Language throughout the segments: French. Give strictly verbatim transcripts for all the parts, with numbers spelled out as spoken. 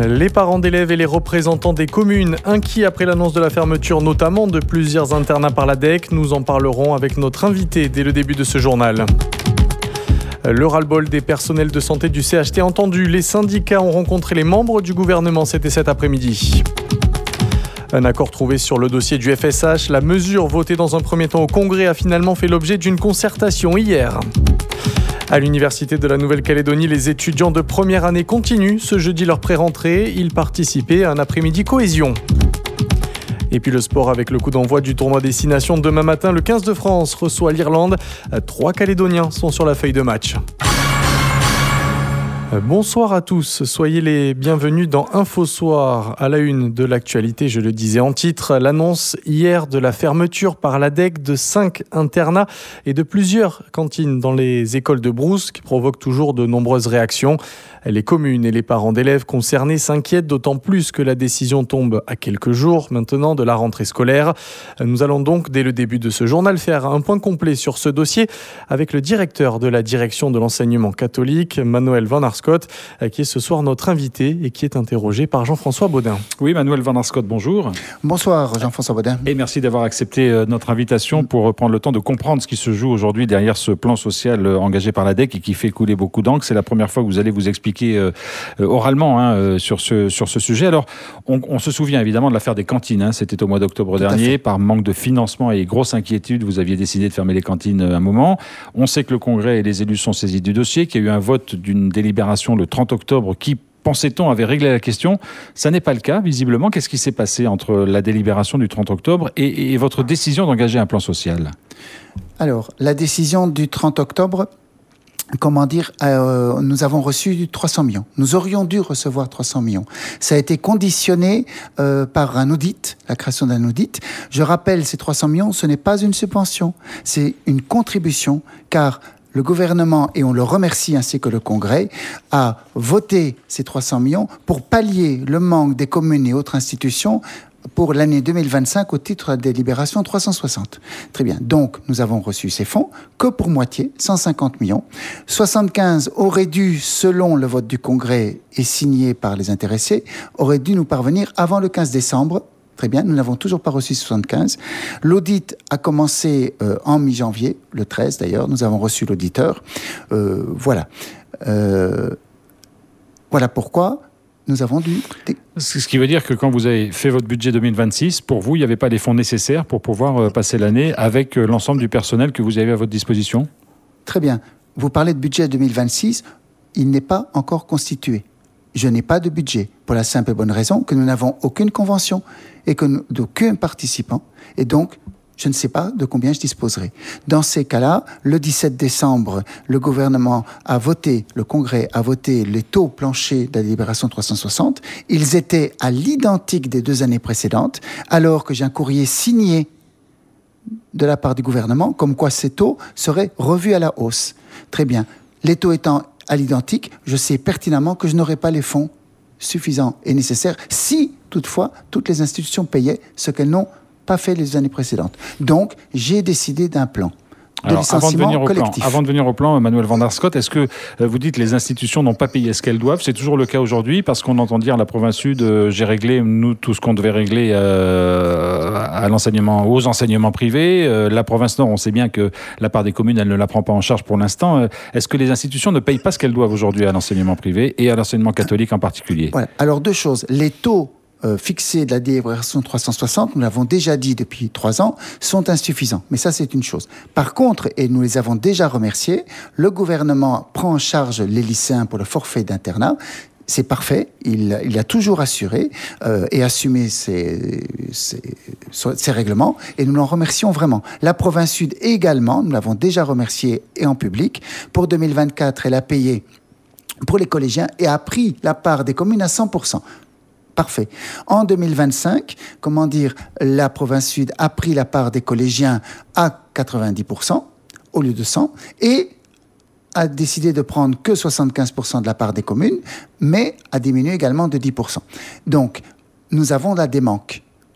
Les parents d'élèves et les représentants des communes inquiets après l'annonce de la fermeture notamment de plusieurs internats par l'A D E C. Nous en parlerons avec notre invité dès le début de ce journal. Le ras-le-bol des personnels de santé du C H T entendu. Les syndicats ont rencontré les membres du gouvernement, c'était cet après-midi. Un accord trouvé sur le dossier du F S H. La mesure votée dans un premier temps au Congrès a finalement fait l'objet d'une concertation hier. À l'Université de la Nouvelle-Calédonie, les étudiants de première année continuent ce jeudi leur pré-rentrée. Ils participaient à un après-midi cohésion. Et puis le sport avec le coup d'envoi du tournoi Destination. Demain matin, le quinze de France reçoit l'Irlande. Trois Calédoniens sont sur la feuille de match. Bonsoir à tous, soyez les bienvenus dans Info Soir. À la une de l'actualité, je le disais en titre, l'annonce hier de la fermeture par l'A D E C de cinq internats et de plusieurs cantines dans les écoles de Brousse qui provoque toujours de nombreuses réactions. Les communes et les parents d'élèves concernés s'inquiètent d'autant plus que la décision tombe à quelques jours maintenant de la rentrée scolaire. Nous allons donc dès le début de ce journal faire un point complet sur ce dossier avec le directeur de la direction de l'enseignement catholique, Manuel Van Arscott, qui est ce soir notre invité et qui est interrogé par Jean-François Baudin. Oui, Manuel Van Arscott, bonjour. Bonsoir Jean-François Baudin. Et merci d'avoir accepté notre invitation pour prendre le temps de comprendre ce qui se joue aujourd'hui derrière ce plan social engagé par l'A D E C et qui fait couler beaucoup d'encre. C'est la première fois que vous allez vous expliquer Euh, oralement hein, euh, sur, ce, sur ce sujet. Alors, on, on se souvient évidemment de l'affaire des cantines. Hein, c'était au mois d'octobre Tout dernier. Par manque de financement et grosse inquiétude, vous aviez décidé de fermer les cantines à un moment. On sait que le Congrès et les élus sont saisis du dossier, qu'il y a eu un vote d'une délibération le trente octobre qui, pensait-on, avait réglé la question. Ça n'est pas le cas, visiblement. Qu'est-ce qui s'est passé entre la délibération du trente octobre et, et votre décision d'engager un plan social ? Alors, la décision du trente octobre... Comment dire, euh, nous avons reçu trois cents millions. Nous aurions dû recevoir trois cents millions. Ça a été conditionné euh, par un audit, la création d'un audit. Je rappelle, ces trois cents millions, ce n'est pas une subvention, c'est une contribution, car le gouvernement, et on le remercie ainsi que le Congrès, a voté ces trois cents millions pour pallier le manque des communes et autres institutions pour l'année deux mille vingt-cinq au titre de la délibération trois cent soixante. Très bien. Donc, nous avons reçu ces fonds que pour moitié, cent cinquante millions. soixante-quinze auraient dû, selon le vote du Congrès et signé par les intéressés, auraient dû nous parvenir avant le quinze décembre. Très bien, nous n'avons toujours pas reçu soixante-quinze. L'audit a commencé euh, en mi-janvier, le treize d'ailleurs. Nous avons reçu l'auditeur. Euh, voilà. Euh, voilà pourquoi... Nous avons dû... Ce qui veut dire que quand vous avez fait votre budget deux mille vingt-six, pour vous, il n'y avait pas les fonds nécessaires pour pouvoir passer l'année avec l'ensemble du personnel que vous avez à votre disposition ? Très bien. Vous parlez de budget deux mille vingt-six, il n'est pas encore constitué. Je n'ai pas de budget, pour la simple et bonne raison que nous n'avons aucune convention et que nous, d'aucun participant. Et donc, je ne sais pas de combien je disposerai. Dans ces cas-là, le dix-sept décembre, le gouvernement a voté, le Congrès a voté les taux planchers de la délibération trois cent soixante. Ils étaient à l'identique des deux années précédentes, alors que j'ai un courrier signé de la part du gouvernement, comme quoi ces taux seraient revus à la hausse. Très bien. Les taux étant à l'identique, je sais pertinemment que je n'aurai pas les fonds suffisants et nécessaires si, toutefois, toutes les institutions payaient ce qu'elles n'ont pas fait les années précédentes. Donc, j'ai décidé d'un plan de Alors, licenciement avant de collectif. Plan, avant de venir au plan, Manuel Van Arscott, est-ce que euh, vous dites que les institutions n'ont pas payé ce qu'elles doivent ? C'est toujours le cas aujourd'hui, parce qu'on entend dire la province Sud, euh, j'ai réglé, nous, tout ce qu'on devait régler euh, à l'enseignement, aux enseignements privés. Euh, la province Nord, on sait bien que la part des communes, elle ne la prend pas en charge pour l'instant. Euh, est-ce que les institutions ne payent pas ce qu'elles doivent aujourd'hui à l'enseignement privé et à l'enseignement catholique en particulier ? Voilà. Alors, deux choses. Les taux Euh, fixés de la délibération trois cent soixante, nous l'avons déjà dit depuis trois ans, sont insuffisants. Mais ça, c'est une chose. Par contre, et nous les avons déjà remerciés, le gouvernement prend en charge les lycéens pour le forfait d'internat. C'est parfait, il, il a toujours assuré euh, et assumé ses, ses, ses règlements, et nous l'en remercions vraiment. La province Sud également, nous l'avons déjà remercié et en public. Pour deux mille vingt-quatre, elle a payé pour les collégiens et a pris la part des communes à cent pour cent. Parfait. En deux mille vingt-cinq, comment dire, la province Sud a pris la part des collégiens à quatre-vingt-dix pour cent au lieu de cent et a décidé de prendre que soixante-quinze pour cent de la part des communes, mais a diminué également de dix pour cent. Donc, nous avons là des manques.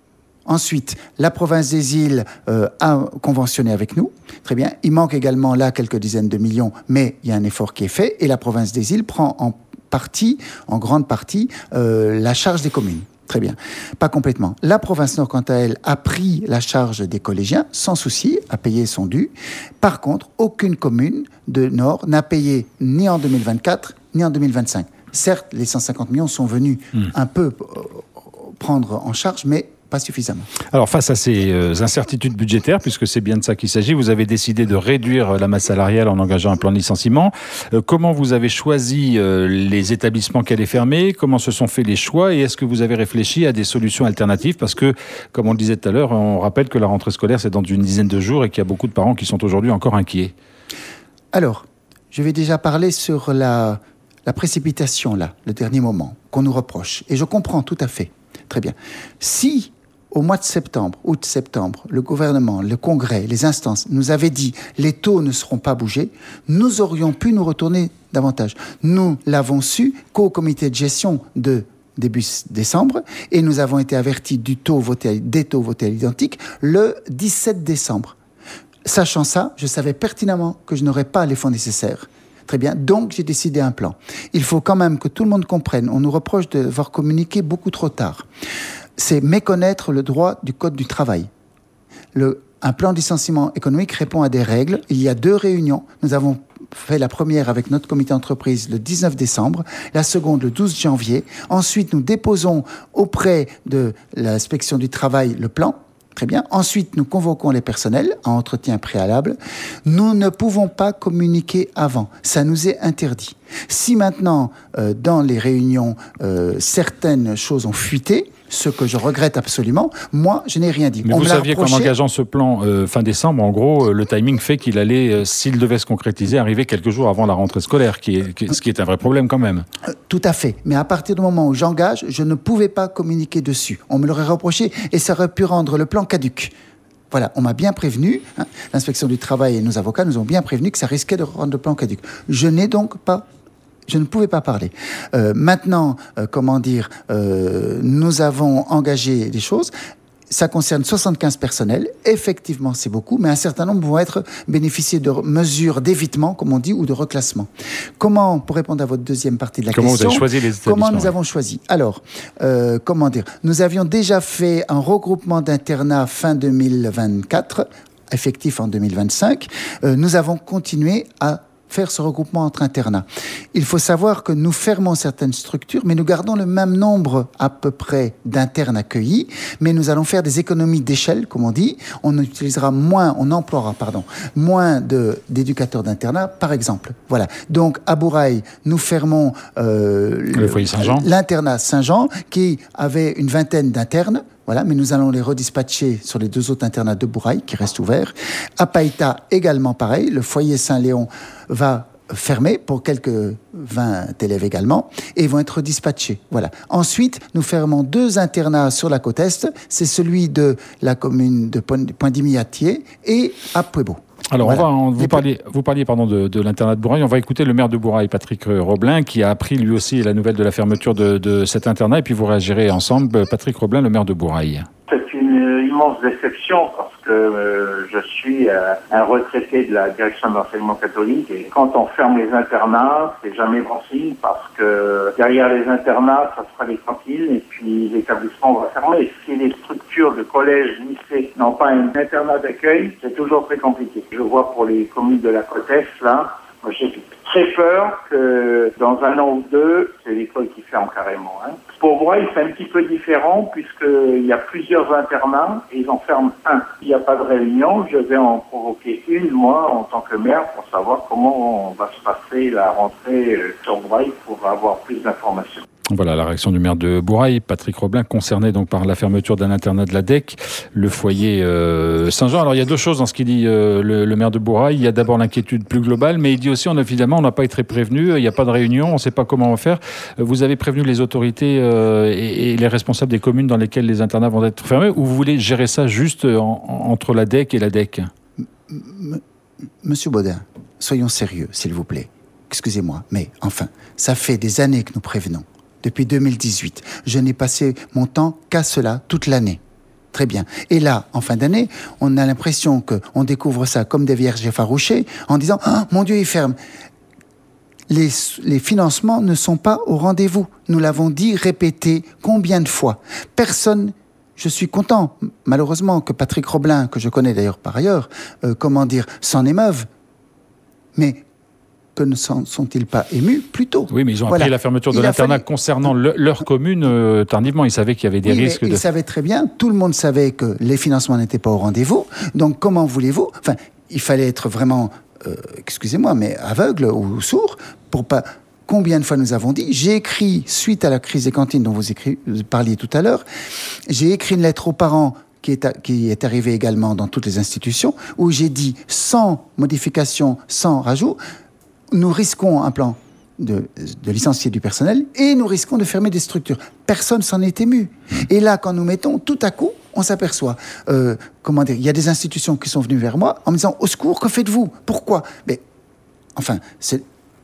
Ensuite, la province des îles euh, a conventionné avec nous. Très bien. Il manque également là quelques dizaines de millions, mais il y a un effort qui est fait. Et la province des îles prend en partie, en grande partie, euh, la charge des communes. Très bien. Pas complètement. La province Nord, quant à elle, a pris la charge des collégiens, sans souci, a payé son dû. Par contre, aucune commune de Nord n'a payé ni en deux mille vingt-quatre, ni en deux mille vingt-cinq. Certes, les cent cinquante millions sont venus mmh. un peu euh, prendre en charge, mais pas suffisamment. Alors, face à ces euh, incertitudes budgétaires, puisque c'est bien de ça qu'il s'agit, vous avez décidé de réduire la masse salariale en engageant un plan de licenciement. Euh, comment vous avez choisi euh, les établissements qui allaient fermer? Comment se sont faits les choix? Et est-ce que vous avez réfléchi à des solutions alternatives? Parce que, comme on le disait tout à l'heure, on rappelle que la rentrée scolaire, c'est dans une dizaine de jours et qu'il y a beaucoup de parents qui sont aujourd'hui encore inquiets. Alors, je vais déjà parler sur la, la précipitation, là, le dernier moment, qu'on nous reproche. Et je comprends tout à fait. Très bien. Si au mois de septembre, août-septembre, le gouvernement, le Congrès, les instances nous avaient dit les taux ne seront pas bougés, nous aurions pu nous retourner davantage. Nous l'avons su qu'au comité de gestion de début décembre et nous avons été avertis du taux voté, des taux votés à l'identique le dix-sept décembre. Sachant ça, je savais pertinemment que je n'aurais pas les fonds nécessaires. Très bien, donc j'ai décidé un plan. Il faut quand même que tout le monde comprenne. On nous reproche d'avoir communiqué beaucoup trop tard. C'est méconnaître le droit du Code du travail. Le, un plan de licenciement économique répond à des règles. Il y a deux réunions. Nous avons fait la première avec notre comité d'entreprise le dix-neuf décembre, la seconde le douze janvier. Ensuite, nous déposons auprès de l'inspection du travail le plan. Très bien. Ensuite, nous convoquons les personnels à entretien préalable. Nous ne pouvons pas communiquer avant. Ça nous est interdit. Si maintenant, euh, dans les réunions, euh, certaines choses ont fuité, ce que je regrette absolument, moi, je n'ai rien dit. Mais On vous me l'a saviez reproché. qu'en engageant ce plan euh, fin décembre, en gros, euh, le timing fait qu'il allait, euh, s'il devait se concrétiser, arriver quelques jours avant la rentrée scolaire, qui est, qui, ce qui est un vrai problème quand même. Euh, tout à fait. Mais à partir du moment où j'engage, je ne pouvais pas communiquer dessus. On me l'aurait reproché et ça aurait pu rendre le plan caduc. Voilà, on m'a bien prévenu, hein, l'inspection du travail et nos avocats nous ont bien prévenu que ça risquait de rendre le plan caduc. Je n'ai donc pas Je ne pouvais pas parler. Euh, maintenant, euh, comment dire, euh, nous avons engagé des choses. Ça concerne soixante-quinze personnels. Effectivement, c'est beaucoup, mais un certain nombre vont être bénéficier de mesures d'évitement, comme on dit, ou de reclassement. Comment, pour répondre à votre deuxième partie de la comment question, vous avez choisi les établissements? Comment nous avons choisi? Alors, euh, comment dire, nous avions déjà fait un regroupement d'internats fin deux mille vingt-quatre, effectif en deux mille vingt-cinq. Euh, nous avons continué à faire ce regroupement entre internats. Il faut savoir que nous fermons certaines structures, mais nous gardons le même nombre à peu près d'internes accueillis, mais nous allons faire des économies d'échelle, comme on dit. On utilisera moins, on emploiera, pardon, moins de, d'éducateurs d'internat, par exemple. Voilà. Donc, à Bourail, nous fermons euh, le, le foyer Saint-Jean. l'internat Saint-Jean, qui avait une vingtaine d'internes. Voilà, mais nous allons les redispatcher sur les deux autres internats de Bourail qui restent ouverts. À Païta, également pareil. Le foyer Saint-Léon va fermer pour quelques vingt élèves également et vont être dispatchés. Voilà. Ensuite, nous fermons deux internats sur la côte Est. C'est celui de la commune de Poindimillatier et à Puebo. Alors, voilà. on va, vous, parliez, vous parliez pardon, de, de l'internat de Bourail. On va écouter le maire de Bourail, Patrick Roblin, qui a appris lui aussi la nouvelle de la fermeture de, de cet internat. Et puis vous réagirez ensemble. Patrick Roblin, le maire de Bourail. C'est une immense déception parce que euh, je suis euh, un retraité de la direction de l'enseignement catholique et quand on ferme les internats, c'est jamais bon signe parce que derrière les internats, ça sera les cantines et puis l'établissement va fermer. Si les structures de collège, lycée n'ont pas un internat d'accueil, c'est toujours très compliqué. Je vois pour les communes de la côte Est, là, moi j'ai très peur que dans un an ou deux, c'est l'école qui ferme carrément. Hein. Pour Bourail, c'est un petit peu différent puisqu'il y a plusieurs internats et ils en ferment un. Il n'y a pas de réunion, je vais en provoquer une, moi, en tant que maire, pour savoir comment va se passer la rentrée sur Bourail pour avoir plus d'informations. Voilà la réaction du maire de Bourail, Patrick Roblin, concerné donc par la fermeture d'un internat de la D E C, le foyer euh, Saint-Jean. Alors il y a deux choses dans ce qu'il dit euh, le, le maire de Bourail. Il y a d'abord l'inquiétude plus globale, mais il dit aussi, on, évidemment, on n'a pas été prévenu, il n'y a pas de réunion, on ne sait pas comment on va faire. Vous avez prévenu les autorités euh, et, et les responsables des communes dans lesquelles les internats vont être fermés, ou vous voulez gérer ça juste en, en, entre la D E C et la D E C? M- Monsieur Baudin, soyons sérieux, s'il vous plaît. Excusez-moi, mais enfin, ça fait des années que nous prévenons. Depuis deux mille dix-huit. Je n'ai passé mon temps qu'à cela toute l'année. Très bien. Et là, en fin d'année, on a l'impression qu'on découvre ça comme des vierges effarouchées en disant oh, « Mon Dieu, il ferme ». Les, les financements ne sont pas au rendez-vous. Nous l'avons dit, répété, combien de fois ? Personne, je suis content, malheureusement, que Patrick Roblin, que je connais d'ailleurs par ailleurs, euh, comment dire, s'en émeuve. Mais que ne s'en sont-ils pas émus plus tôt ? Oui, mais ils ont voilà. appris la fermeture de Il l'internat fallu... concernant le, leur commune euh, tardivement. Ils savaient qu'il y avait des oui, risques. Mais de... Ils savaient très bien, tout le monde savait que les financements n'étaient pas au rendez-vous. Donc comment voulez-vous ? Enfin, il fallait être vraiment... Euh, excusez-moi, mais aveugle ou sourd, pour pas... Combien de fois nous avons dit, j'ai écrit, suite à la crise des cantines dont vous, écrit, vous parliez tout à l'heure, j'ai écrit une lettre aux parents qui est, à, qui est arrivée également dans toutes les institutions, où j'ai dit, sans modification, sans rajout, nous risquons un plan de, de licencier du personnel et nous risquons de fermer des structures. Personne s'en est ému. Et là, quand nous mettons, tout à coup, on s'aperçoit, euh, comment dire, il y a des institutions qui sont venues vers moi en me disant, au secours, que faites-vous ? Pourquoi ? Mais, enfin, c'est...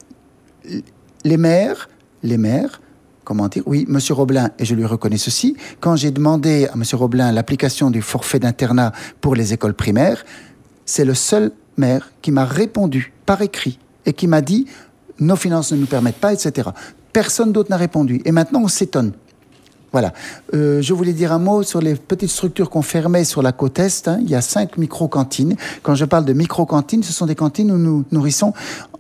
Les maires, les maires, comment dire, oui, M. Roblin, et je lui reconnais ceci, quand j'ai demandé à M. Roblin l'application du forfait d'internat pour les écoles primaires, c'est le seul maire qui m'a répondu par écrit et qui m'a dit « nos finances ne nous permettent pas, et cetera » Personne d'autre n'a répondu. Et maintenant, on s'étonne. Voilà. Euh, je voulais dire un mot sur les petites structures qu'on fermait sur la côte Est. Hein. Il y a cinq micro-cantines. Quand je parle de micro-cantines, ce sont des cantines où nous nourrissons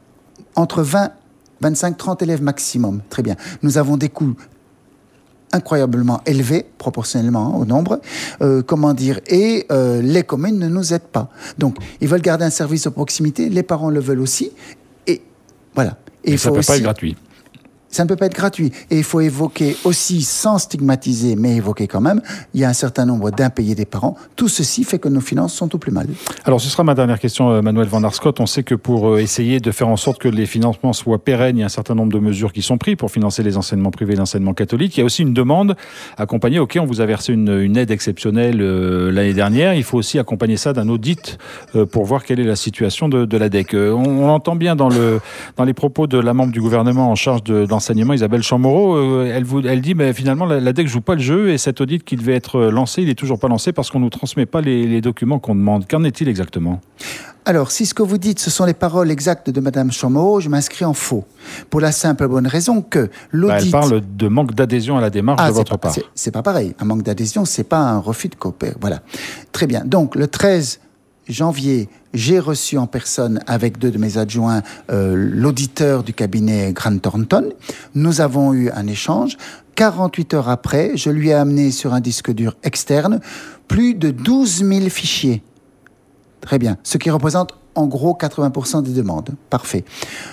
entre vingt, vingt-cinq, trente élèves maximum. Très bien. Nous avons des coûts incroyablement élevés, proportionnellement hein, au nombre. Euh, comment dire ? Et euh, les communes ne nous aident pas. Donc, ils veulent garder un service de proximité. Les parents le veulent aussi. Et voilà. Et, Et ça ne peut aussi... pas être gratuit. Ça ne peut pas être gratuit. Et il faut évoquer aussi, sans stigmatiser, mais évoquer quand même, il y a un certain nombre d'impayés des parents. Tout ceci fait que nos finances sont au plus mal. Alors, ce sera ma dernière question, Manuel Van Arscott. On sait que pour essayer de faire en sorte que les financements soient pérennes, il y a un certain nombre de mesures qui sont prises pour financer les enseignements privés et l'enseignement catholique. Il y a aussi une demande accompagnée. OK, on vous a versé une, une aide exceptionnelle euh, l'année dernière. Il faut aussi accompagner ça d'un audit euh, pour voir quelle est la situation de, de l'A D E C. Euh, on, on entend bien dans, le, dans les propos de la membre du gouvernement en charge de, d'enseignement, Isabelle Chamorro, euh, elle, vous, elle dit mais finalement l'A D E C joue pas le jeu et cet audit qui devait être lancé, il est toujours pas lancé parce qu'on nous transmet pas les, les documents qu'on demande. Qu'en est-il exactement ? Alors, si ce que vous dites, ce sont les paroles exactes de Madame Chamorro, je m'inscris en faux. Pour la simple et bonne raison que l'audit... Bah, elle parle de manque d'adhésion à la démarche ah, de votre pas, part. C'est, c'est pas pareil. Un manque d'adhésion, c'est pas un refus de coopérer. Voilà. Très bien. Donc, le treize janvier, j'ai reçu en personne avec deux de mes adjoints euh, l'auditeur du cabinet Grant Thornton. Nous avons eu un échange. quarante-huit heures après, je lui ai amené sur un disque dur externe plus de douze mille fichiers. Très bien. Ce qui représente en gros quatre-vingts pour cent des demandes. Parfait.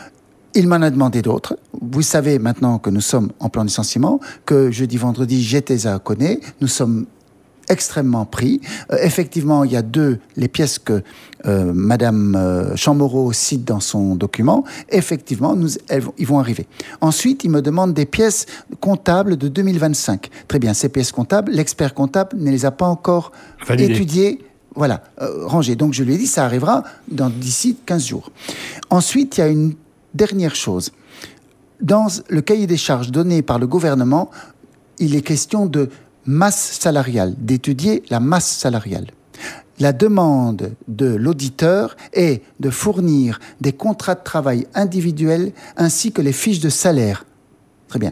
Il m'en a demandé d'autres. Vous savez maintenant que nous sommes en plan de licenciement, que jeudi, vendredi, j'étais à Aconey. Nous sommes extrêmement pris. Euh, effectivement, il y a deux, les pièces que euh, Madame euh, Chamorro cite dans son document. Effectivement, nous, elles, ils vont arriver. Ensuite, il me demande des pièces comptables de deux mille vingt-cinq. Très bien, ces pièces comptables, l'expert comptable ne les a pas encore Validé. étudiées. Voilà, euh, rangées. Donc, je lui ai dit, ça arrivera dans, d'ici quinze jours. Ensuite, il y a une dernière chose. Dans le cahier des charges donné par le gouvernement, il est question de masse salariale, d'étudier la masse salariale. La demande de l'auditeur est de fournir des contrats de travail individuels ainsi que les fiches de salaire. Très bien.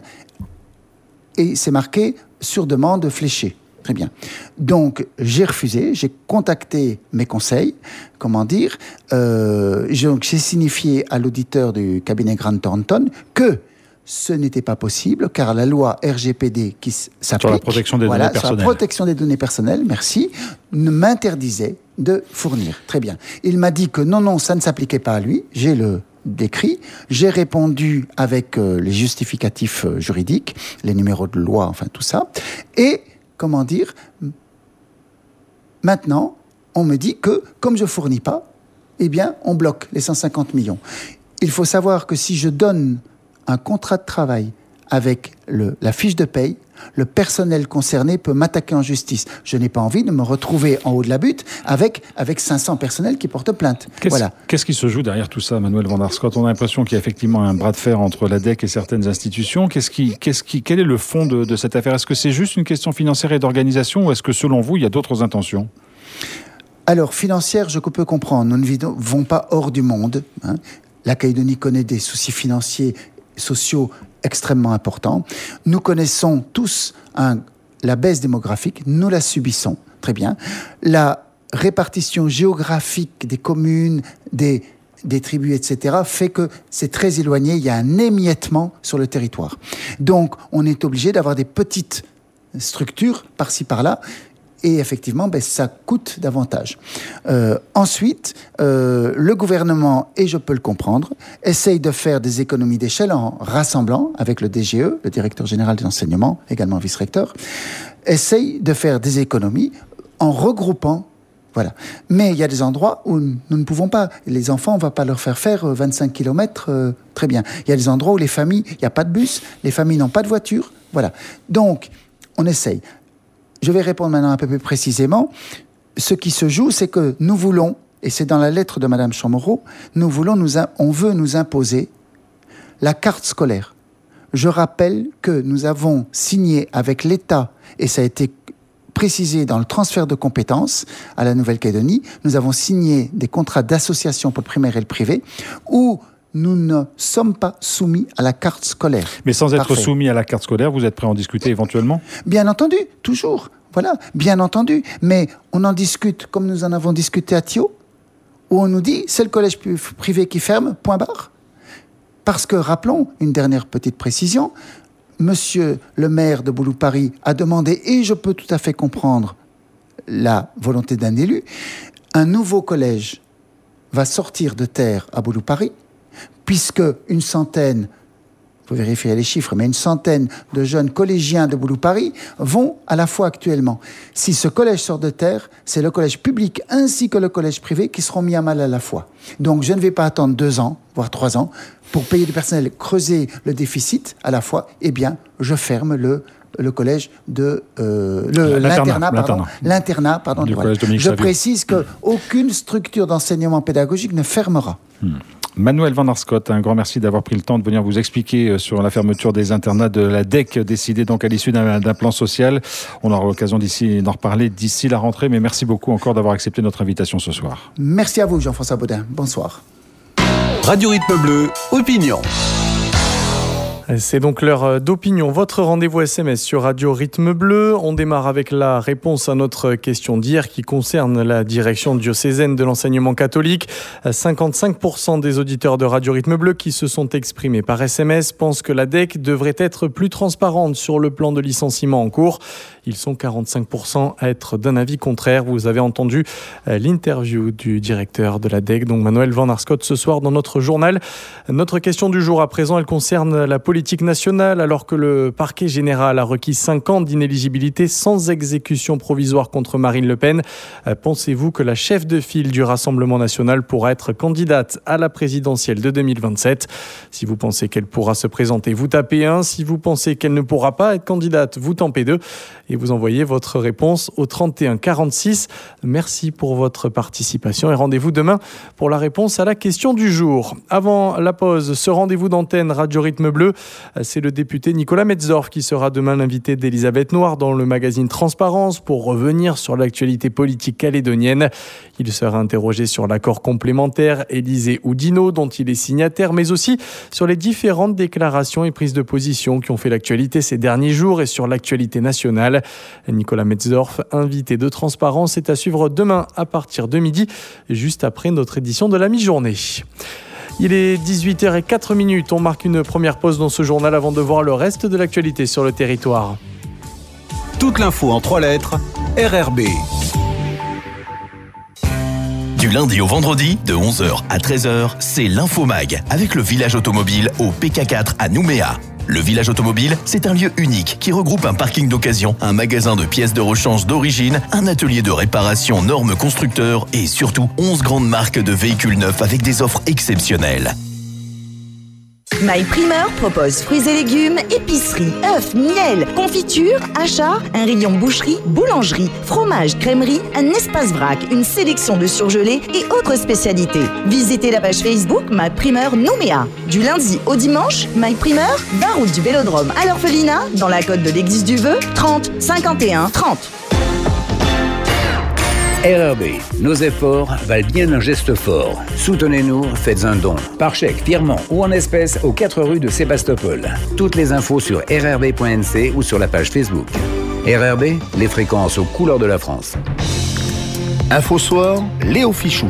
Et c'est marqué sur demande fléchée. Très bien. Donc, j'ai refusé, j'ai contacté mes conseils, comment dire, euh, j'ai, j'ai signifié à l'auditeur du cabinet Grant Thornton que ce n'était pas possible, car la loi R G P D qui s'applique... Sur la protection des voilà, données personnelles. Sur la protection des données personnelles, merci, ne m'interdisait de fournir. Très bien. Il m'a dit que non, non, ça ne s'appliquait pas à lui. J'ai le décrit. J'ai répondu avec euh, les justificatifs euh, juridiques, les numéros de loi, enfin tout ça. Et, comment dire, maintenant, on me dit que, comme je ne fournis pas, eh bien, on bloque les cent cinquante millions. Il faut savoir que si je donne un contrat de travail avec le, la fiche de paye, le personnel concerné peut m'attaquer en justice. Je n'ai pas envie de me retrouver en haut de la butte avec, avec cinq cents personnels qui portent plainte. Qu'est-ce, voilà. qu'est-ce qui se joue derrière tout ça, Manuel Van der Schot? On a l'impression qu'il y a effectivement un bras de fer entre l'A D E C et certaines institutions. Qu'est-ce qui, qu'est-ce qui, quel est le fond de, de cette affaire? Est-ce que c'est juste une question financière et d'organisation ou est-ce que selon vous, il y a d'autres intentions? Alors, financière, je peux comprendre. Nous ne vivons pas hors du monde. Hein. La Calédonie connaît des soucis financiers, sociaux extrêmement importants. Nous connaissons tous un, la baisse démographique. Nous la subissons. Très bien. La répartition géographique des communes, des, des tribus, et cetera, fait que c'est très éloigné. Il y a un émiettement sur le territoire. Donc, on est obligé d'avoir des petites structures par-ci, par-là. Et effectivement, ben, ça coûte davantage. Euh, ensuite, euh, le gouvernement, et je peux le comprendre, essaye de faire des économies d'échelle en rassemblant avec le D G E, le directeur général de l'enseignement, également vice-recteur, essaye de faire des économies en regroupant. Voilà. Mais il y a des endroits où nous ne pouvons pas. Les enfants, on ne va pas leur faire faire vingt-cinq kilomètres. Euh, très bien. Il y a des endroits où les familles, il n'y a pas de bus, les familles n'ont pas de voiture. Voilà. Donc, on essaye. Je vais répondre maintenant un peu plus précisément. Ce qui se joue, c'est que nous voulons, et c'est dans la lettre de Madame Chamorro, nous voulons, nous, on veut nous imposer la carte scolaire. Je rappelle que nous avons signé avec l'État, et ça a été précisé dans le transfert de compétences à la Nouvelle-Calédonie, nous avons signé des contrats d'association pour le primaire et le privé, où nous ne sommes pas soumis à la carte scolaire. Mais sans être Parfait. soumis à la carte scolaire, vous êtes prêt à en discuter éventuellement? Bien entendu, toujours. Voilà, bien entendu. Mais on en discute comme nous en avons discuté à Thio, où on nous dit c'est le collège privé qui ferme, point barre. Parce que, rappelons, une dernière petite précision, monsieur le maire de Boulou-Paris a demandé, et je peux tout à fait comprendre la volonté d'un élu, un nouveau collège va sortir de terre à Boulou-Paris, puisque une centaine, il faut vérifier les chiffres, mais une centaine de jeunes collégiens de Boulou-Paris vont à la fois actuellement. Si ce collège sort de terre, c'est le collège public ainsi que le collège privé qui seront mis à mal à la fois. Donc je ne vais pas attendre deux ans, voire trois ans, pour payer du personnel, creuser le déficit à la fois. Eh bien, je ferme le le collège de euh, le, l'internat, pardon, l'internat, l'internat, pardon. Du voilà. collège Je précise qu'aucune structure d'enseignement pédagogique ne fermera. Hmm. Manuel Van der Schot, un grand merci d'avoir pris le temps de venir vous expliquer sur la fermeture des internats de la D E C, décidée donc à l'issue d'un, d'un plan social. On aura l'occasion d'ici, d'en reparler d'ici la rentrée, mais merci beaucoup encore d'avoir accepté notre invitation ce soir. Merci à vous, Jean-François Baudin. Bonsoir. Radio Rythme Bleu, opinion. C'est donc l'heure d'opinion. Votre rendez-vous S M S sur Radio Rythme Bleu. On démarre avec la réponse à notre question d'hier qui concerne la direction diocésaine de l'enseignement catholique. cinquante-cinq pour cent des auditeurs de Radio Rythme Bleu qui se sont exprimés par S M S pensent que la D E C devrait être plus transparente sur le plan de licenciement en cours. Ils sont quarante-cinq pour cent à être d'un avis contraire. Vous avez entendu l'interview du directeur de la D E C, donc Manuel Van der Schot, ce soir dans notre journal. Notre question du jour à présent, elle concerne la politique nationale. Alors que le parquet général a requis cinq ans d'inéligibilité sans exécution provisoire contre Marine Le Pen, pensez-vous que la chef de file du Rassemblement national pourra être candidate à la présidentielle de deux mille vingt-sept? Si vous pensez qu'elle pourra se présenter, vous tapez un. Si vous pensez qu'elle ne pourra pas être candidate, vous tapez deux. Et vous envoyez votre réponse au trente et un quarante-six. Merci pour votre participation et rendez-vous demain pour la réponse à la question du jour. Avant la pause, ce rendez-vous d'antenne Radio Rythme Bleu, c'est le député Nicolas Metzdorf qui sera demain l'invité d'Elisabeth Noir dans le magazine Transparence pour revenir sur l'actualité politique calédonienne. Il sera interrogé sur l'accord complémentaire Élysée-Oudinot dont il est signataire, mais aussi sur les différentes déclarations et prises de position qui ont fait l'actualité ces derniers jours et sur l'actualité nationale. Nicolas Metzdorf, invité de Transparence, est à suivre demain à partir de midi, juste après notre édition de la mi-journée. Il est dix-huit heures zéro quatre, on marque une première pause dans ce journal avant de voir le reste de l'actualité sur le territoire. Toute l'info en trois lettres, R R B. Du lundi au vendredi, de onze heures à treize heures, c'est l'Infomag avec le village automobile au P K quatre à Nouméa. Le village automobile, c'est un lieu unique qui regroupe un parking d'occasion, un magasin de pièces de rechange d'origine, un atelier de réparation normes constructeurs et surtout onze grandes marques de véhicules neufs avec des offres exceptionnelles. My Primeur propose fruits et légumes, épicerie, œufs, miel, confiture, achats, un rayon boucherie, boulangerie, fromage, crèmerie, un espace vrac, une sélection de surgelés et autres spécialités. Visitez la page Facebook My Primeur Nouméa. Du lundi au dimanche, My Primeur, vingt route du Vélodrome à l'Orphelinat, dans la côte de l'église du Vœu, trente cinquante et un trente. R R B, nos efforts valent bien un geste fort. Soutenez-nous, faites un don. Par chèque, virement ou en espèces aux quatre rues de Sébastopol. Toutes les infos sur r r b point n c ou sur la page Facebook. R R B, les fréquences aux couleurs de la France. Info Soir, Léo Fichou.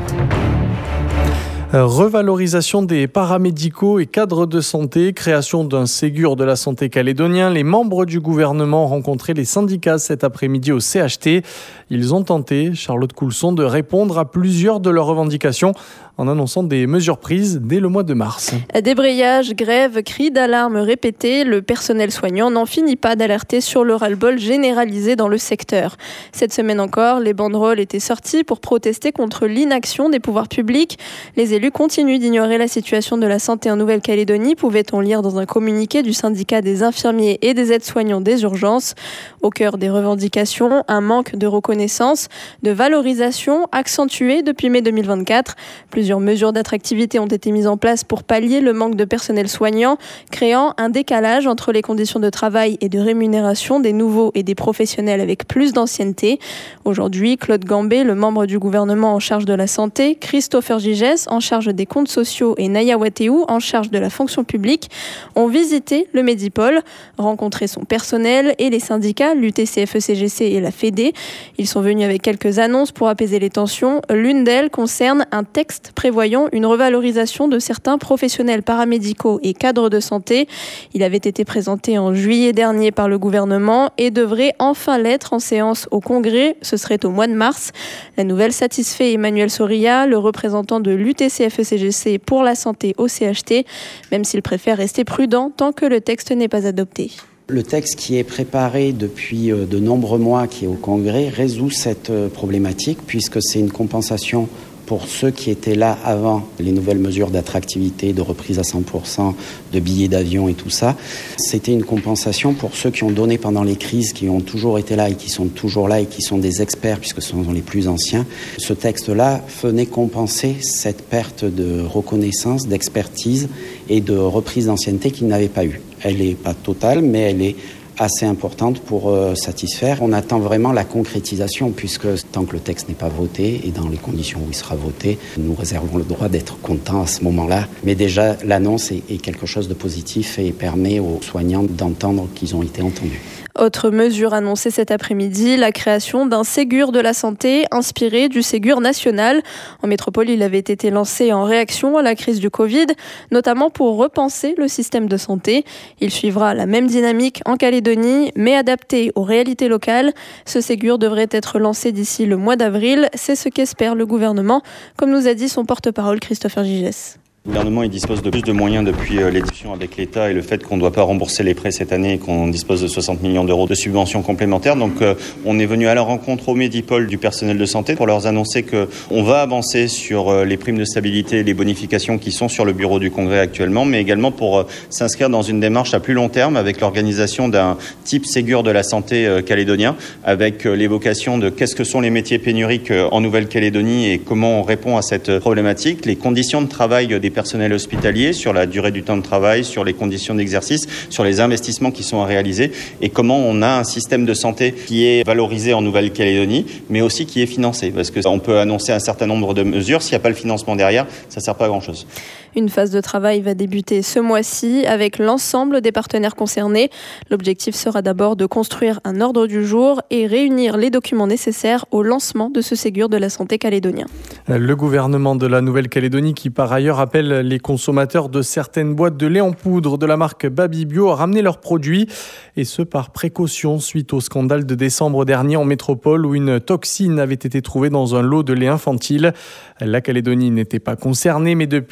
Revalorisation des paramédicaux et cadres de santé, création d'un Ségur de la santé calédonien. Les membres du gouvernement ont rencontré les syndicats cet après-midi au C H T. Ils ont tenté, Charlotte Coulson, de répondre à plusieurs de leurs revendications en annonçant des mesures prises dès le mois de mars. Débrayage, grève, cris d'alarme répétés, le personnel soignant n'en finit pas d'alerter sur le ras-le-bol généralisé dans le secteur. Cette semaine encore, les banderoles étaient sorties pour protester contre l'inaction des pouvoirs publics. Les élus continuent d'ignorer la situation de la santé en Nouvelle-Calédonie, pouvait-on lire dans un communiqué du syndicat des infirmiers et des aides-soignants des urgences. Au cœur des revendications, un manque de reconnaissance, de valorisation accentué depuis mai deux mille vingt-quatre. Plusieurs mesures d'attractivité ont été mises en place pour pallier le manque de personnel soignant, créant un décalage entre les conditions de travail et de rémunération des nouveaux et des professionnels avec plus d'ancienneté. Aujourd'hui, Claude Gambé, le membre du gouvernement en charge de la santé, Christopher Gigès, en charge des comptes sociaux, et Naya Wateou, en charge de la fonction publique, ont visité le Médipôle, rencontré son personnel et les syndicats, l'U T C F E C G C et la Fédé. Ils sont venus avec quelques annonces pour apaiser les tensions. L'une d'elles concerne un texte prévoyant une revalorisation de certains professionnels paramédicaux et cadres de santé. Il avait été présenté en juillet dernier par le gouvernement et devrait enfin l'être en séance au Congrès. Ce serait au mois de mars. La nouvelle satisfait Emmanuel Soria, le représentant de l'U T C F E C G C pour la santé au C H T, même s'il préfère rester prudent tant que le texte n'est pas adopté. Le texte qui est préparé depuis de nombreux mois, qui est au Congrès, résout cette problématique puisque c'est une compensation pour ceux qui étaient là avant les nouvelles mesures d'attractivité, de reprise à cent pour cent, de billets d'avion et tout ça. C'était une compensation pour ceux qui ont donné pendant les crises, qui ont toujours été là et qui sont toujours là et qui sont des experts puisque ce sont les plus anciens. Ce texte-là venait compenser cette perte de reconnaissance, d'expertise et de reprise d'ancienneté qu'ils n'avaient pas eu. Elle n'est pas totale, mais elle est assez importante pour euh, satisfaire. On attend vraiment la concrétisation puisque tant que le texte n'est pas voté et dans les conditions où il sera voté, nous réservons le droit d'être contents à ce moment-là. Mais déjà, l'annonce est, est quelque chose de positif et permet aux soignants d'entendre qu'ils ont été entendus. Autre mesure annoncée cet après-midi, la création d'un Ségur de la santé inspiré du Ségur national. En métropole, il avait été lancé en réaction à la crise du Covid, notamment pour repenser le système de santé. Il suivra la même dynamique en Calédonie, mais adapté aux réalités locales. Ce Ségur devrait être lancé d'ici le mois d'avril. C'est ce qu'espère le gouvernement, comme nous a dit son porte-parole Christopher Gigès. Le gouvernement il dispose de plus de moyens depuis les discussions avec l'État et le fait qu'on ne doit pas rembourser les prêts cette année et qu'on dispose de soixante millions d'euros de subventions complémentaires. Donc euh, on est venu à la rencontre au Médipôle du personnel de santé pour leur annoncer qu'on va avancer sur euh, les primes de stabilité et les bonifications qui sont sur le bureau du Congrès actuellement, mais également pour euh, s'inscrire dans une démarche à plus long terme avec l'organisation d'un type Ségur de la santé euh, calédonien, avec euh, l'évocation de qu'est-ce que sont les métiers pénuriques euh, en Nouvelle-Calédonie et comment on répond à cette problématique, les conditions de travail des personnel hospitalier, sur la durée du temps de travail, sur les conditions d'exercice, sur les investissements qui sont à réaliser et comment on a un système de santé qui est valorisé en Nouvelle-Calédonie, mais aussi qui est financé. Parce qu'on peut annoncer un certain nombre de mesures, s'il n'y a pas le financement derrière, ça ne sert pas à grand-chose. Une phase de travail va débuter ce mois-ci avec l'ensemble des partenaires concernés. L'objectif sera d'abord de construire un ordre du jour et réunir les documents nécessaires au lancement de ce Ségur de la santé calédonien. Le gouvernement de la Nouvelle-Calédonie, qui par ailleurs appelle les consommateurs de certaines boîtes de lait en poudre de la marque Babybio à ramener leurs produits, et ce par précaution suite au scandale de décembre dernier en métropole où une toxine avait été trouvée dans un lot de lait infantile. La Calédonie n'était pas concernée, mais depuis les autorités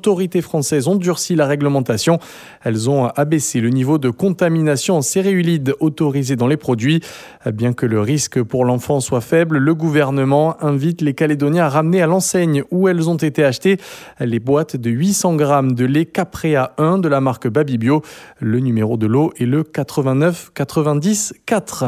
autorités françaises ont durci la réglementation. Elles ont abaissé le niveau de contamination en céréulide autorisé dans les produits. Bien que le risque pour l'enfant soit faible, le gouvernement invite les Calédoniens à ramener à l'enseigne où elles ont été achetées les boîtes de huit cents grammes de lait Caprea un de la marque Babybio. Le numéro de lot est le quatre-vingt-neuf quatre-vingt-dix quatre.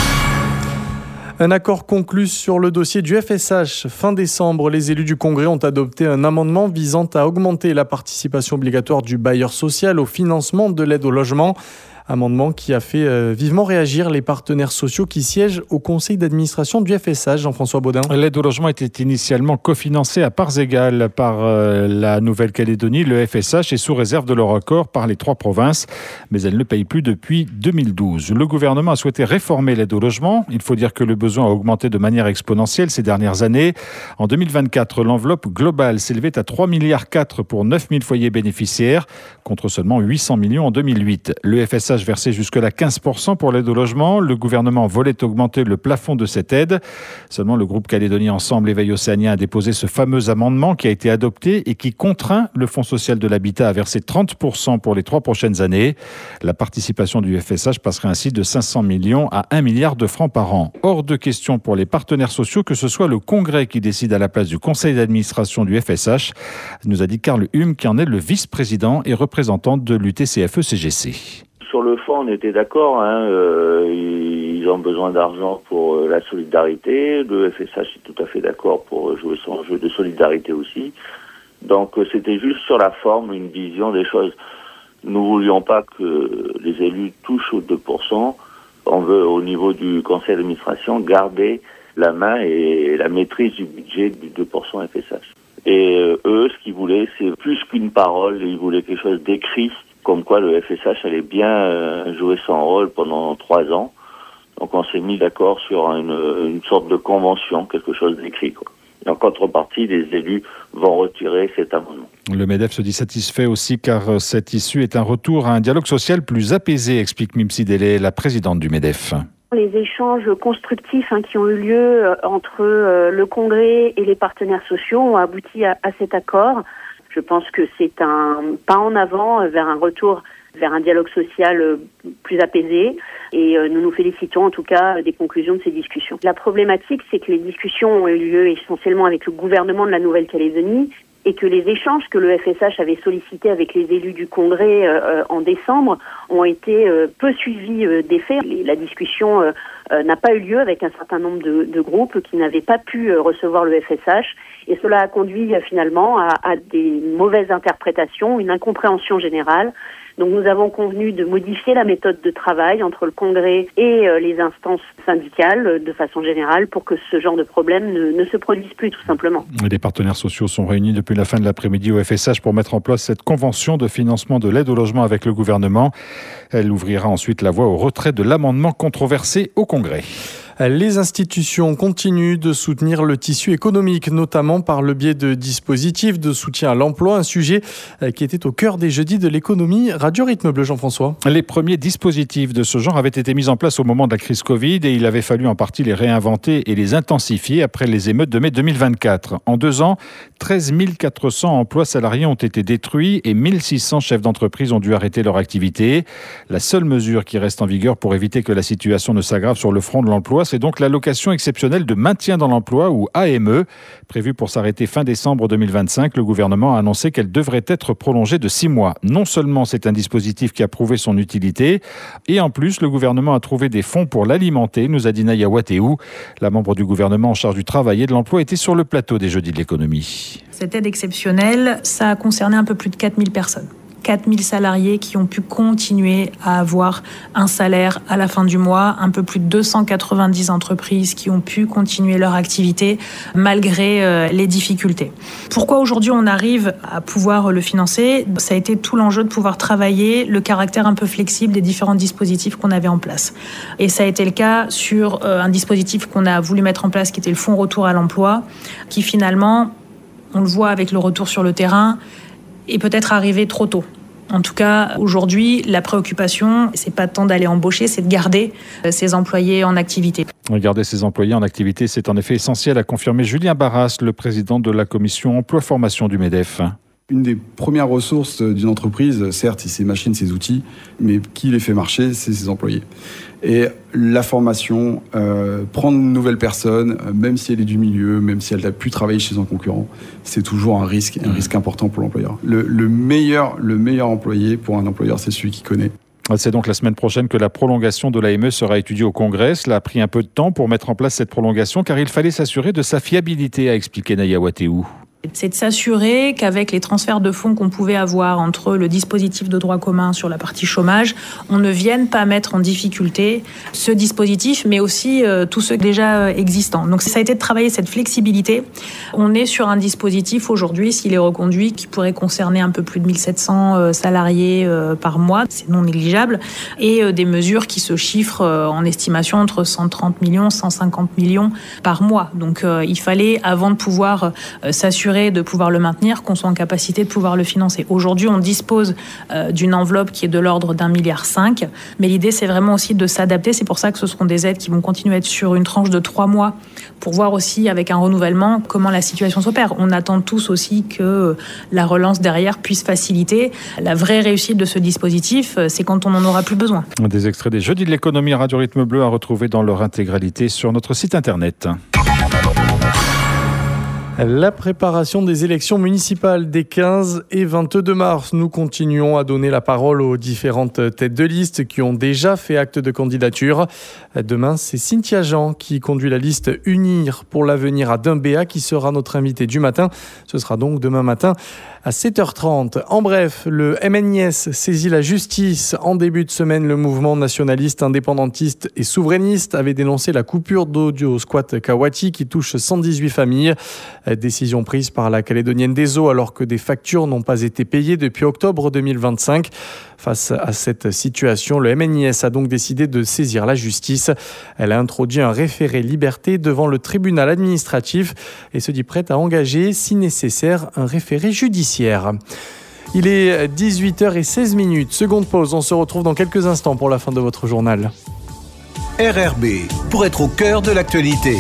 Un accord conclu sur le dossier du F S H. Fin décembre, les élus du Congrès ont adopté un amendement visant à augmenter la participation obligatoire du bailleur social au financement de l'aide au logement. Amendement qui a fait vivement réagir les partenaires sociaux qui siègent au conseil d'administration du F S H. Jean-François Baudin. L'aide au logement était initialement cofinancée à parts égales par la Nouvelle-Calédonie, le F S H, et sous réserve de leur accord par les trois provinces. Mais elle ne paye plus depuis deux mille douze. Le gouvernement a souhaité réformer l'aide au logement. Il faut dire que le besoin a augmenté de manière exponentielle ces dernières années. En deux mille vingt-quatre, l'enveloppe globale s'élevait à trois virgule quatre milliards pour neuf mille foyers bénéficiaires, contre seulement huit cents millions en deux mille huit. Le F S H versé jusque-là quinze pour cent pour l'aide au logement. Le gouvernement voulait augmenter le plafond de cette aide. Seulement, le groupe Calédonie Ensemble Éveil Océanien a déposé ce fameux amendement qui a été adopté et qui contraint le Fonds social de l'habitat à verser trente pour cent pour les trois prochaines années. La participation du F S H passerait ainsi de cinq cents millions à un milliard de francs par an. Hors de question pour les partenaires sociaux que ce soit le Congrès qui décide à la place du conseil d'administration du F S H, nous a dit Karl Hume, qui en est le vice-président et représentant de l'U T C F E C G C. Sur le fond, on était d'accord. Hein, euh, ils ont besoin d'argent pour euh, la solidarité. Le F S H est tout à fait d'accord pour jouer son jeu de solidarité aussi. Donc, euh, c'était juste sur la forme, une vision des choses. Nous voulions pas que les élus touchent aux deux pour cent. On veut, au niveau du conseil d'administration, garder la main et la maîtrise du budget du deux pour cent F S H. Et euh, eux, ce qu'ils voulaient, c'est plus qu'une parole. Ils voulaient quelque chose d'écrit, comme quoi le F S H allait bien euh, jouer son rôle pendant trois ans. Donc on s'est mis d'accord sur une, une sorte de convention, quelque chose d'écrit, quoi. Et en contrepartie, les élus vont retirer cet amendement. Le MEDEF se dit satisfait aussi car cette issue est un retour à un dialogue social plus apaisé, explique Mimsi Délé, la présidente du MEDEF. Les échanges constructifs hein, qui ont eu lieu euh, entre euh, le Congrès et les partenaires sociaux ont abouti à, à cet accord. Je pense que c'est un pas en avant vers un retour vers un dialogue social plus apaisé et nous nous félicitons en tout cas des conclusions de ces discussions. La problématique, c'est que les discussions ont eu lieu essentiellement avec le gouvernement de la Nouvelle-Calédonie et que les échanges que le F S H avait sollicités avec les élus du Congrès euh, en décembre ont été euh, peu suivis euh, d'effet. La discussion euh, euh, n'a pas eu lieu avec un certain nombre de, de groupes qui n'avaient pas pu euh, recevoir le F S H et cela a conduit euh, finalement à, à des mauvaises interprétations, une incompréhension générale. Donc nous avons convenu de modifier la méthode de travail entre le Congrès et euh, les instances syndicales euh, de façon générale pour que ce genre de problème ne, ne se produise plus tout simplement. Les partenaires sociaux sont réunis depuis la fin de l'après-midi au F S H pour mettre en place cette convention de financement de l'aide au logement avec le gouvernement. Elle ouvrira ensuite la voie au retrait de l'amendement controversé au Congrès. Les institutions continuent de soutenir le tissu économique, notamment par le biais de dispositifs de soutien à l'emploi, un sujet qui était au cœur des jeudis de l'économie. Radio Rythme Bleu, Jean-François. Les premiers dispositifs de ce genre avaient été mis en place au moment de la crise Covid et il avait fallu en partie les réinventer et les intensifier après les émeutes de mai deux mille vingt-quatre. En deux ans, treize mille quatre cents emplois salariés ont été détruits et mille six cents chefs d'entreprise ont dû arrêter leur activité. La seule mesure qui reste en vigueur pour éviter que la situation ne s'aggrave sur le front de l'emploi, c'est donc l'allocation exceptionnelle de maintien dans l'emploi ou A M E. Prévue pour s'arrêter fin décembre deux mille vingt-cinq, le gouvernement a annoncé qu'elle devrait être prolongée de six mois. Non seulement c'est un dispositif qui a prouvé son utilité, et en plus le gouvernement a trouvé des fonds pour l'alimenter, nous a dit Naya Wateou. La membre du gouvernement en charge du travail et de l'emploi était sur le plateau des Jeudis de l'économie. Cette aide exceptionnelle, ça a concerné un peu plus de quatre mille personnes. quatre mille salariés qui ont pu continuer à avoir un salaire à la fin du mois, un peu plus de deux cent quatre-vingt-dix entreprises qui ont pu continuer leur activité malgré euh, les difficultés. Pourquoi aujourd'hui on arrive à pouvoir le financer ? Ça a été tout l'enjeu de pouvoir travailler le caractère un peu flexible des différents dispositifs qu'on avait en place. Et ça a été le cas sur euh, un dispositif qu'on a voulu mettre en place qui était le Fonds Retour à l'Emploi, qui finalement, on le voit avec le retour sur le terrain, est peut-être arrivé trop tôt. En tout cas, aujourd'hui, la préoccupation, c'est pas tant d'aller embaucher, c'est de garder ces employés en activité. Garder ces employés en activité, c'est en effet essentiel, a confirmé Julien Barras, le président de la commission emploi-formation du MEDEF. Une des premières ressources d'une entreprise, certes, c'est ses machines, ses outils, mais qui les fait marcher, c'est ses employés. Et la formation, euh, prendre une nouvelle personne, euh, même si elle est du milieu, même si elle a pu travailler chez un concurrent, c'est toujours un risque, un risque important pour l'employeur. Le, le meilleur, le meilleur employé pour un employeur, c'est celui qui connaît. C'est donc la semaine prochaine que la prolongation de l'A M E sera étudiée au Congrès. Cela a pris un peu de temps pour mettre en place cette prolongation, car il fallait s'assurer de sa fiabilité, a expliqué Naya Wateou. C'est de s'assurer qu'avec les transferts de fonds qu'on pouvait avoir entre le dispositif de droit commun sur la partie chômage, on ne vienne pas mettre en difficulté ce dispositif, mais aussi euh, tous ceux déjà existants. Donc ça a été de travailler cette flexibilité. On est sur un dispositif aujourd'hui, s'il est reconduit, qui pourrait concerner un peu plus de mille sept cents euh, salariés euh, par mois, c'est non négligeable, et euh, des mesures qui se chiffrent euh, en estimation entre cent trente millions, cent cinquante millions par mois. Donc euh, il fallait, avant de pouvoir euh, s'assurer de pouvoir le maintenir, qu'on soit en capacité de pouvoir le financer. Aujourd'hui, on dispose euh, d'une enveloppe qui est de l'ordre d'un milliard cinq, mais l'idée, c'est vraiment aussi de s'adapter. C'est pour ça que ce seront des aides qui vont continuer à être sur une tranche de trois mois pour voir aussi, avec un renouvellement, comment la situation s'opère. On attend tous aussi que la relance derrière puisse faciliter. La vraie réussite de ce dispositif, c'est quand on n'en aura plus besoin. Des extraits des Jeudis de l'économie Radio Rythme Bleu à retrouver dans leur intégralité sur notre site internet. La préparation des élections municipales des quinze et vingt-deux mars. Nous continuons à donner la parole aux différentes têtes de liste qui ont déjà fait acte de candidature. Demain, c'est Cynthia Jean qui conduit la liste Unir pour l'avenir à Dumbéa qui sera notre invitée du matin. Ce sera donc demain matin à sept heures trente. En bref, le M N I S saisit la justice. En début de semaine, le mouvement nationaliste, indépendantiste et souverainiste avait dénoncé la coupure d'eau du squat Kawati qui touche cent dix-huit familles. Décision prise par la Calédonienne des Eaux alors que des factures n'ont pas été payées depuis octobre deux mille vingt-cinq. Face à cette situation, le M N I S a donc décidé de saisir la justice. Elle a introduit un référé liberté devant le tribunal administratif et se dit prête à engager, si nécessaire, un référé judiciaire. Il est dix-huit heures seize minutes. Seconde pause, on se retrouve dans quelques instants pour la fin de votre journal. R R B, pour être au cœur de l'actualité.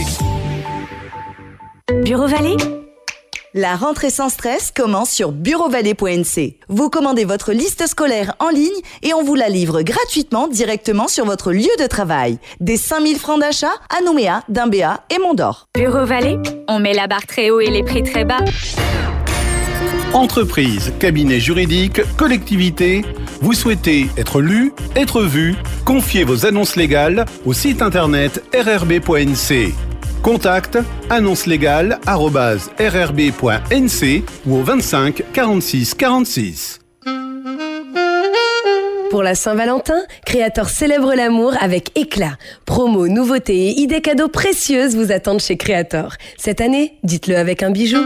Bureau Vallée ? La rentrée sans stress commence sur bureau vallée point n c. Vous commandez votre liste scolaire en ligne et on vous la livre gratuitement directement sur votre lieu de travail. Des cinq mille francs d'achat à Nouméa, Dumbéa et Mont-d'Or. Bureau Vallée, on met la barre très haut et les prix très bas. Entreprise, cabinet juridique, collectivité, vous souhaitez être lu, être vu, confiez vos annonces légales au site internet r r b point n c. Contact annonce légale arobase r r b point n c ou au vingt-cinq quarante-six quarante-six. Pour la Saint-Valentin, Créator célèbre l'amour avec éclat. Promos, nouveautés et idées cadeaux précieuses vous attendent chez Créator. Cette année, dites-le avec un bijou.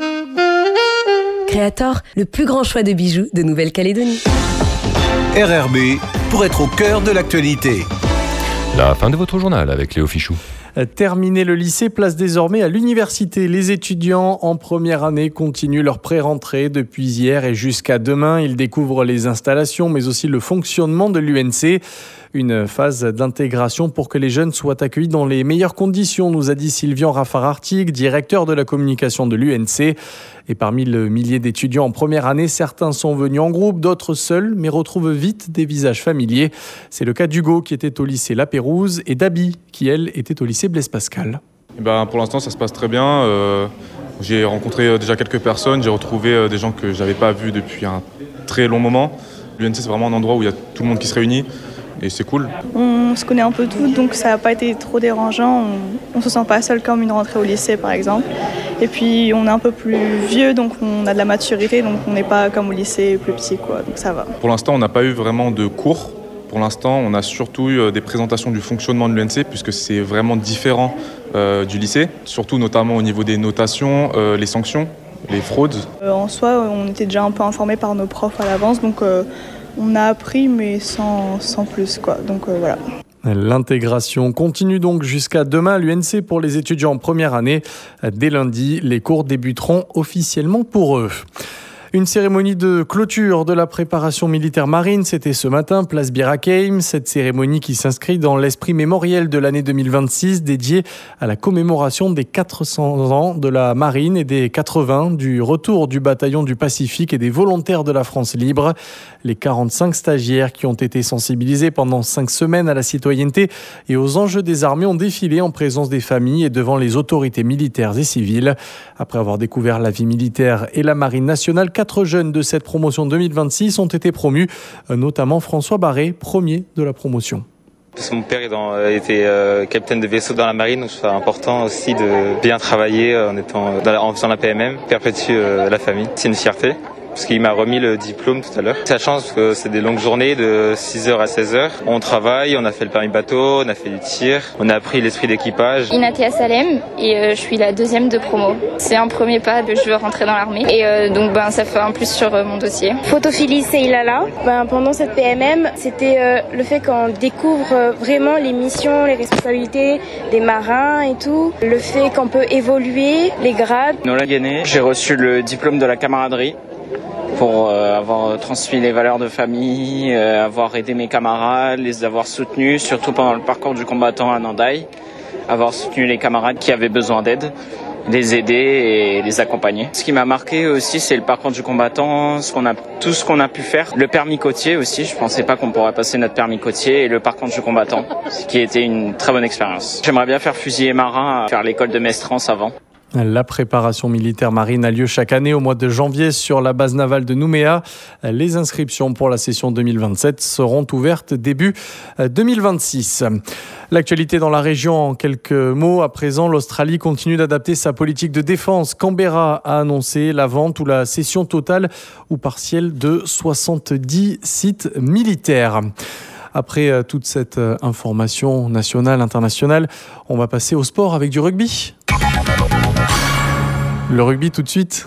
Créator, le plus grand choix de bijoux de Nouvelle-Calédonie. R R B, pour être au cœur de l'actualité. La fin de votre journal avec Léo Fichou. Terminé le lycée, place désormais à l'université. Les étudiants en première année continuent leur pré-rentrée depuis hier et jusqu'à demain. Ils découvrent les installations mais aussi le fonctionnement de l'U N C. Une phase d'intégration pour que les jeunes soient accueillis dans les meilleures conditions, nous a dit Sylvian Raffarartig, directeur de la communication de l'U N C. Et parmi le millier d'étudiants en première année, certains sont venus en groupe, d'autres seuls, mais retrouvent vite des visages familiers. C'est le cas d'Hugo qui était au lycée La Pérouse et d'Abby qui, elle, était au lycée Blaise Pascal. Et ben, pour l'instant, ça se passe très bien. Euh, j'ai rencontré déjà quelques personnes, j'ai retrouvé des gens que je n'avais pas vus depuis un très long moment. L'U N C, c'est vraiment un endroit où il y a tout le monde qui se réunit. Et c'est cool. On se connaît un peu tous, donc ça n'a pas été trop dérangeant. On ne se sent pas seul comme une rentrée au lycée, par exemple. Et puis, on est un peu plus vieux, donc on a de la maturité, donc on n'est pas comme au lycée plus petit, quoi. Donc ça va. Pour l'instant, on n'a pas eu vraiment de cours. Pour l'instant, on a surtout eu des présentations du fonctionnement de l'U N C, puisque c'est vraiment différent euh, du lycée, surtout notamment au niveau des notations, euh, les sanctions, les fraudes. Euh, en soi, on était déjà un peu informés par nos profs à l'avance, donc... Euh, on a appris, mais sans, sans plus, quoi. Donc euh, voilà. L'intégration continue donc jusqu'à demain à l'U N C pour les étudiants en première année. Dès lundi, les cours débuteront officiellement pour eux. Une cérémonie de clôture de la préparation militaire marine, c'était ce matin, place Bir Hakeim. Cette cérémonie qui s'inscrit dans l'esprit mémoriel de l'année deux mille vingt-six, dédiée à la commémoration des quatre cents ans de la marine et des quatre-vingts du retour du bataillon du Pacifique et des volontaires de la France libre. Les quarante-cinq stagiaires qui ont été sensibilisés pendant cinq semaines à la citoyenneté et aux enjeux des armées ont défilé en présence des familles et devant les autorités militaires et civiles. Après avoir découvert la vie militaire et la marine nationale, quatre jeunes de cette promotion deux mille vingt-six ont été promus, notamment François Barré, premier de la promotion. Parce que mon père était euh, capitaine de vaisseau dans la marine, donc c'est important aussi de bien travailler en, étant, dans la, en faisant la P M M, perpétuer euh, la famille. C'est une fierté. Parce qu'il m'a remis le diplôme tout à l'heure. C'est la chance parce que c'est des longues journées de six heures à seize heures. On travaille, on a fait le permis bateau, on a fait du tir, on a appris l'esprit d'équipage. Inatea Salem et euh, je suis la deuxième de promo. C'est un premier pas, de je veux rentrer dans l'armée et euh, donc ben ça fait un plus sur euh, mon dossier. Photophilie Seilala, ben, pendant cette P M M, c'était euh, le fait qu'on découvre euh, vraiment les missions, les responsabilités des marins et tout, le fait qu'on peut évoluer, les grades. Nola Guéné, j'ai reçu le diplôme de la camaraderie. Pour euh, avoir transmis les valeurs de famille, euh, avoir aidé mes camarades, les avoir soutenus, surtout pendant le parcours du combattant à Nandaï, avoir soutenu les camarades qui avaient besoin d'aide, les aider et les accompagner. Ce qui m'a marqué aussi, c'est le parcours du combattant, ce qu'on a, tout ce qu'on a pu faire. Le permis côtier aussi, je pensais pas qu'on pourrait passer notre permis côtier, et le parcours du combattant, ce qui a été une très bonne expérience. J'aimerais bien faire fusilier marin, faire l'école de Mestrance avant. La préparation militaire marine a lieu chaque année au mois de janvier sur la base navale de Nouméa. Les inscriptions pour la session deux mille vingt-sept seront ouvertes début deux mille vingt-six. L'actualité dans la région en quelques mots. À présent, l'Australie continue d'adapter sa politique de défense. Canberra a annoncé la vente ou la cession totale ou partielle de soixante-dix sites militaires. Après toute cette information nationale, internationale, on va passer au sport avec du rugby. Le rugby tout de suite.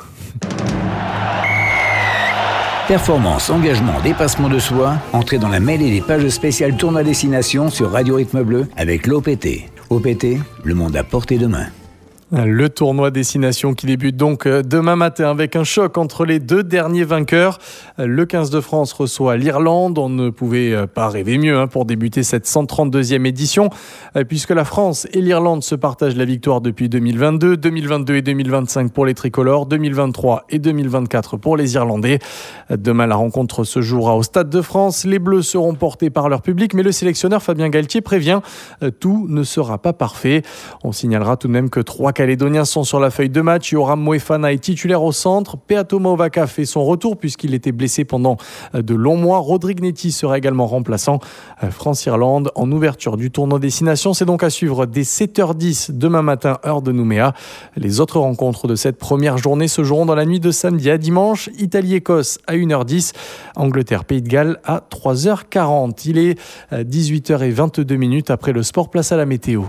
Performance, engagement, dépassement de soi, entrez dans la mêlée des pages spéciales Tournoi Destination sur Radio Rythme Bleu avec l'O P T. O P T, le monde à portée de main. Le tournoi Destination qui débute donc demain matin avec un choc entre les deux derniers vainqueurs. Le quinze de France reçoit l'Irlande. On ne pouvait pas rêver mieux pour débuter cette cent trente-deuxième édition, puisque la France et l'Irlande se partagent la victoire depuis deux mille vingt-deux, deux mille vingt-deux et deux mille vingt-cinq pour les tricolores, deux mille vingt-trois et deux mille vingt-quatre pour les Irlandais. Demain, la rencontre se jouera au Stade de France. Les Bleus seront portés par leur public, mais le sélectionneur Fabien Galtier prévient, tout ne sera pas parfait. On signalera tout de même que trois Calédoniens sont sur la feuille de match. Yoram Moefana est titulaire au centre. Peato Mauvaka fait son retour puisqu'il était blessé pendant de longs mois. Rodrigue Netti sera également remplaçant. France-Irlande en ouverture du tournoi Destination. C'est donc à suivre dès sept heures dix demain matin, heure de Nouméa. Les autres rencontres de cette première journée se joueront dans la nuit de samedi à dimanche. Italie-Écosse à une heure dix. Angleterre-Pays de Galles à trois heures quarante. Il est dix-huit heures vingt-deux après le sport. Place à la météo.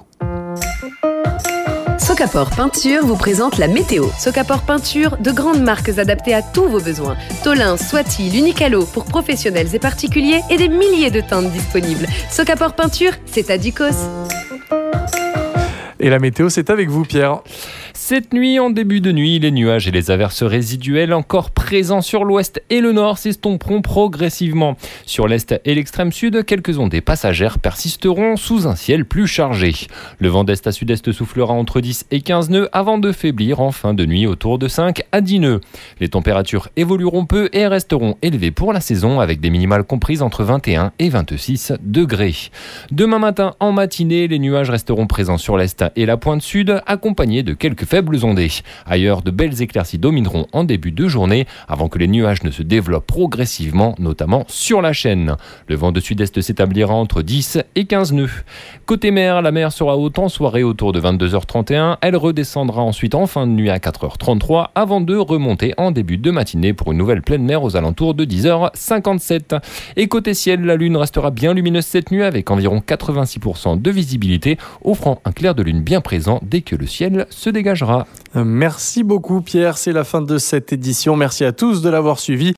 Socapor Peinture vous présente la météo. Socapor Peinture, de grandes marques adaptées à tous vos besoins. Tolin, Swati, l'Unicalo pour professionnels et particuliers et des milliers de teintes disponibles. Socapor Peinture, c'est à Ducos. Et la météo, c'est avec vous, Pierre. Cette nuit, en début de nuit, les nuages et les averses résiduelles encore présents sur l'ouest et le nord s'estomperont progressivement. Sur l'est et l'extrême sud, quelques ondées passagères persisteront sous un ciel plus chargé. Le vent d'est à sud-est soufflera entre dix et quinze nœuds avant de faiblir en fin de nuit autour de cinq à dix nœuds. Les températures évolueront peu et resteront élevées pour la saison avec des minimales comprises entre vingt et un et vingt-six degrés. Demain matin, en matinée, les nuages resteront présents sur l'est et la pointe sud, accompagnés de quelques faibles ondées. Ailleurs, de belles éclaircies domineront en début de journée avant que les nuages ne se développent progressivement, notamment sur la chaîne. Le vent de sud-est s'établira entre dix et quinze nœuds. Côté mer, la mer sera haute en soirée autour de vingt-deux heures trente et un. Elle redescendra ensuite en fin de nuit à quatre heures trente-trois avant de remonter en début de matinée pour une nouvelle pleine mer aux alentours de dix heures cinquante-sept. Et côté ciel, la lune restera bien lumineuse cette nuit avec environ quatre-vingt-six pour cent de visibilité, offrant un clair de lune bien présent dès que le ciel se dégagera. Merci beaucoup Pierre, c'est la fin de cette édition. Merci à tous de l'avoir suivi.